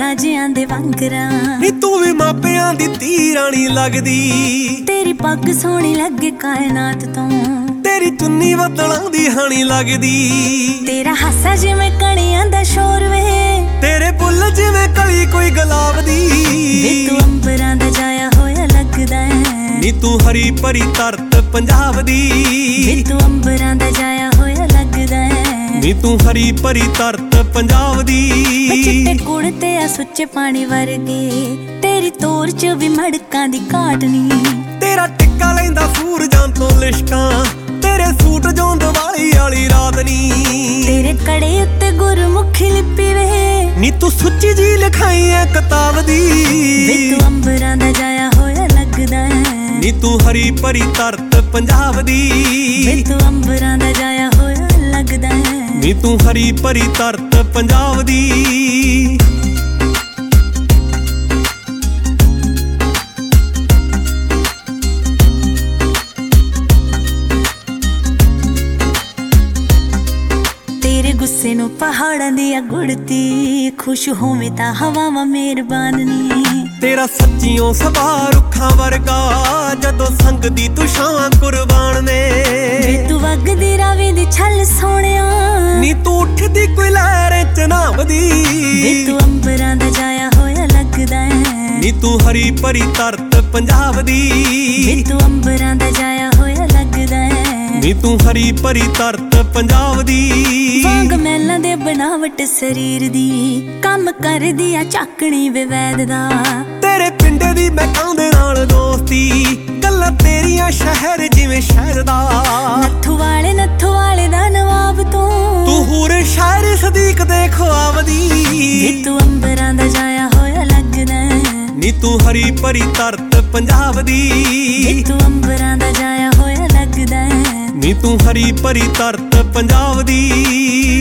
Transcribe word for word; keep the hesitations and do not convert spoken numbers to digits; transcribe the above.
राजियां दे वांगरा नी तू भी मापियां दी धी राणी लगदी। तेरी पग सोहनी लगे कायनात तो तेरी चुन्नी बदलां दी हानी लगदी। तेरा हासा जिवें कणियां दा शोर वे तेरे बुल जिवें कली कोई गुलाब दी। वे तू अंबरां दा जाया होया लगदा है नी तू हरी भरी धरत पंजाब दी। वे तू अंबरां दा जाया होया लगदा है नी तू हरी भरी धरत पंजाब दी। चिट्टे कुड़ते आ सुच्चे पानी वर्गे तेरी तोर च भी मड़कां दी घाट नी। तेरा टिक्का लैंदा सूरजां तो लिशकां तेरे सूट जों दिवाली वाली रात नी। तेरे कड़े उत्ते गुरमुखी लिपि वे नी तू सुच्ची जी लिखाई है किताब दी। वे तू अंबरां दा जाया होया लगदा है नी तू हरी भरी धरत पंजाब दी। वे तू अंबरां दा जाया होया लगदा है नी तू हरी भरी धरत पंजाब दी। तेरे गुस्से नू पहाड़ां दी गुड़ती खुश होवे तां हवावां मेहरबान नी। तेरा सच्चियों सबा रुखां वर्गा जदों संगदी तू छावां कुर्बान ने। तू वगदी रावी दी छल सोहणिया नी तू उठदी कोई लहरें च नावदी। वे तू अंबरां दा जाया होया लगदा है नी तू हरी भरी धरत पंजाब दी। वे तू अंबरां दा जाया होया लगदा है नी तू हरी भरी धरत पंजाब दी। वांग मैलां दे बनावट शरीर दी काम करदी आ चाकणी वे वैद दा। तेरे पिंडे दी महकां दे नाल दोस्ती गल्लां तेरियां शहर जिवें शहर दा। नत्थू वाले नत्थू वाले दा नवाब तो तू हूर शायर सदीक दे ख्वाब दी। वे तू अंबरां दा जाया होया लगदा है नी तू हरी भरी धरत पंजाब दी। वे तू अंबरां दा जाया होया लगदा है नी तू हरी भरी धरत पंजाब दी।